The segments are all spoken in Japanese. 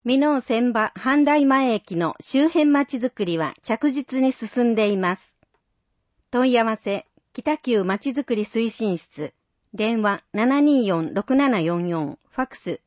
箕面千葉阪大前駅の周辺町づくりは着実に進んでいます。問い合わせ、北九町づくり推進室、電話 724-6744、ファックス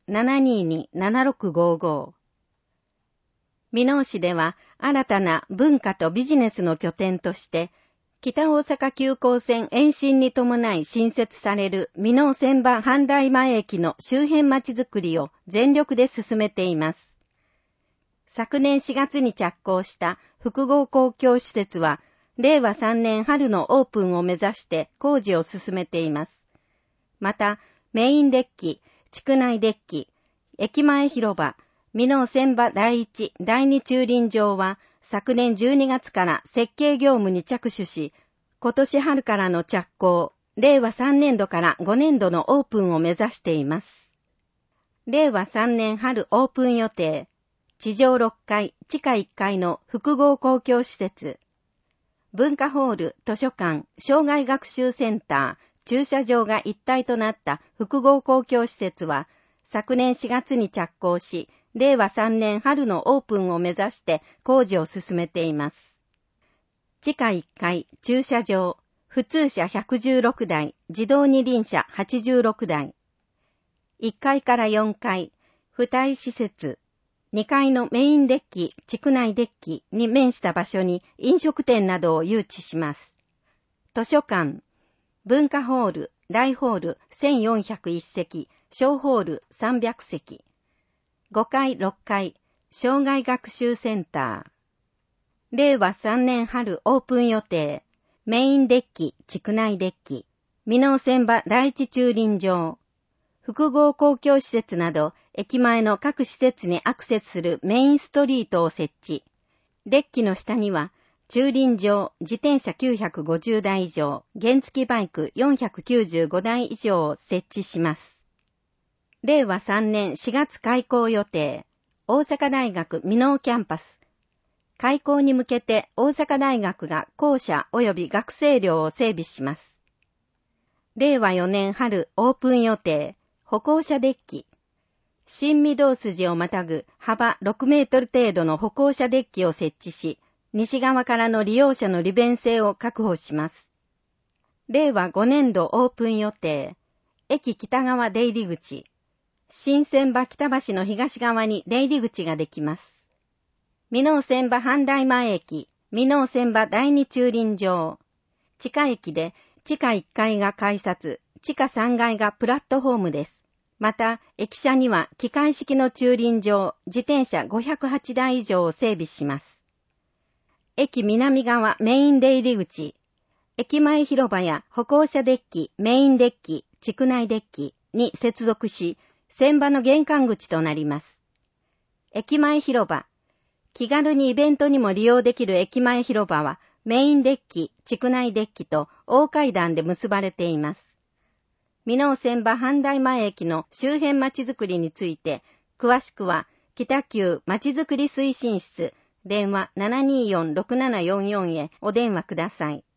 722-7655。箕面市では新たな文化とビジネスの拠点として、北大阪急行線延伸に伴い新設される箕面千葉阪大前駅の周辺町づくりを全力で進めています。昨年4月に着工した複合公共施設は、令和3年春のオープンを目指して工事を進めています。また、メインデッキ、地区内デッキ、駅前広場、箕面千葉第一、第二駐輪場は、昨年12月から設計業務に着手し、今年春からの着工、令和3年度から5年度のオープンを目指しています。令和3年春オープン予定、地上6階、地下1階の複合公共施設、文化ホール、図書館、障害学習センター、駐車場が一体となった複合公共施設は、昨年4月に着工し、令和3年春のオープンを目指して工事を進めています。地下1階、駐車場、普通車116台、自動二輪車86台。1階から4階、付帯施設、2階のメインデッキ、地区内デッキに面した場所に飲食店などを誘致します。図書館、文化ホール、大ホール1401席、小ホール300席。5階、6階、障害学習センター。令和3年春オープン予定。メインデッキ、地区内デッキ。箕面千葉第一駐輪場。複合公共施設など、駅前の各施設にアクセスするメインストリートを設置。デッキの下には、駐輪場、自転車950台以上、原付バイク495台以上を設置します。令和3年4月開校予定、大阪大学箕面キャンパス。開校に向けて大阪大学が校舎及び学生寮を整備します。令和4年春オープン予定、歩行者デッキ。新御堂筋をまたぐ幅6メートル程度の歩行者デッキを設置し、西側からの利用者の利便性を確保します。令和5年度オープン予定、駅北側出入り口。新千葉北橋の東側に出入り口ができます。箕面千葉阪大前駅、箕面千葉第二駐輪場。地下駅で地下1階が改札、地下3階がプラットフォームです。また、駅舎には機械式の駐輪場、自転車508台以上を整備します。駅南側メイン出入り口。駅前広場や歩行者デッキ、メインデッキ、地区内デッキに接続し、千葉の玄関口となります。駅前広場。気軽にイベントにも利用できる駅前広場は、メインデッキ、地区内デッキと大階段で結ばれています。箕面千葉阪大前駅の周辺町づくりについて、詳しくは、北九町づくり推進室、電話 724-6744 へお電話ください。